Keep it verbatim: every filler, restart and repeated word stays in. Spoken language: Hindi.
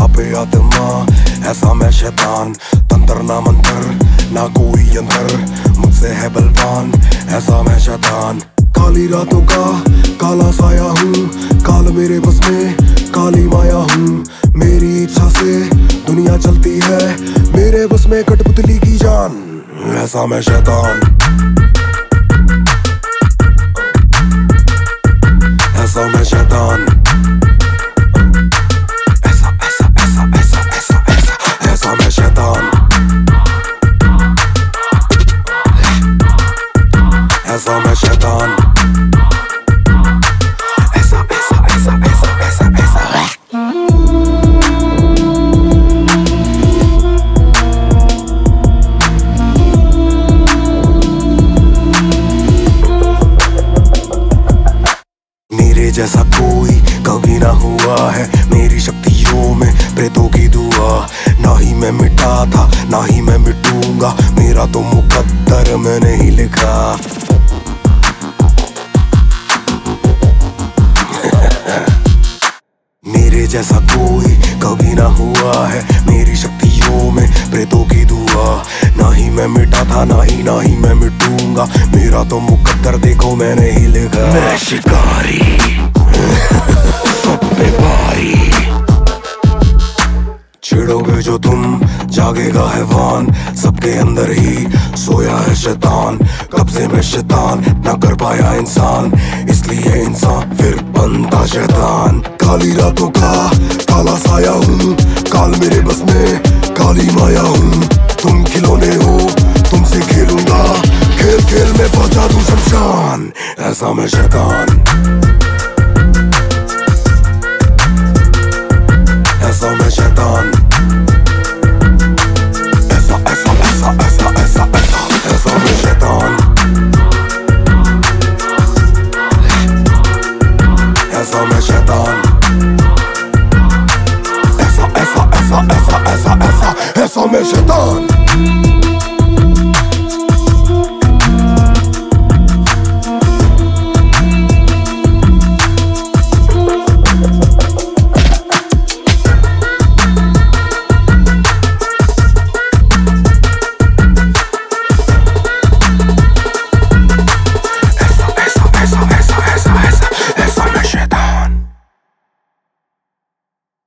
पे आत्मा, ऐसा मैं शैतान। तंत्र ना मंत्र ना कोई यंत्र, मुझसे है बलवान, ऐसा मैं शैतान। काली रातों का काला साया हूँ, काल मेरे बस में काली माया हूँ। मेरी इच्छा से दुनिया चलती है, मेरे बस में कठपुतली की जान, ऐसा मैं शैतान। ऐसा मैं शैतान। ऐसा ऐसा ऐसा ऐसा ऐसा ऐसा ऐसा मैं शैतान। ऐसा मैं शैतान। ऐसा ऐसा ऐसा ऐसा ऐसा ऐसा मेरे जैसा कोई कभी ना हुआ है, मेरी शक्तियों में प्रेतों की दुआ। ना ही मैं मिटा था ना ही मैं मिटूंगा, मेरा तो मुकद्दर में नहीं लिखा। मेरे जैसा कोई कभी ना हुआ है, मेरी शक्तियों में प्रेतों की दुआ। ना ही मैं मिटा था ना ही ना ही मैं मिटूंगा, मेरा तो मुकद्दर देखो मैंने ही लिखा। मैं शिकारी सब पे भारी, छेड़ोगे जो तुम जागेगा हैवान। सबके अंदर ही सोया है शैतान, कब्जे में शैतान ना कर पाया इंसान, इसलिए इंसान फिर बनता शैतान। काली रातों का काला साया हूँ, काल मेरे बस में काली माया हूँ। तुम खिलौने हो तुमसे खेलूंगा, खेल खेल में पहुंचा दूं शमशान, ऐसा मैं शैतान। ऐसा मैं शैतान। ऐसा ऐसा ऐसा ऐसा ऐसा ऐसा ऐसा मैं शैतान। ऐसा मैं शैतान। ऐसा ऐसा ऐसा ऐसा ऐसा ऐसा ऐसा मैं शैतान।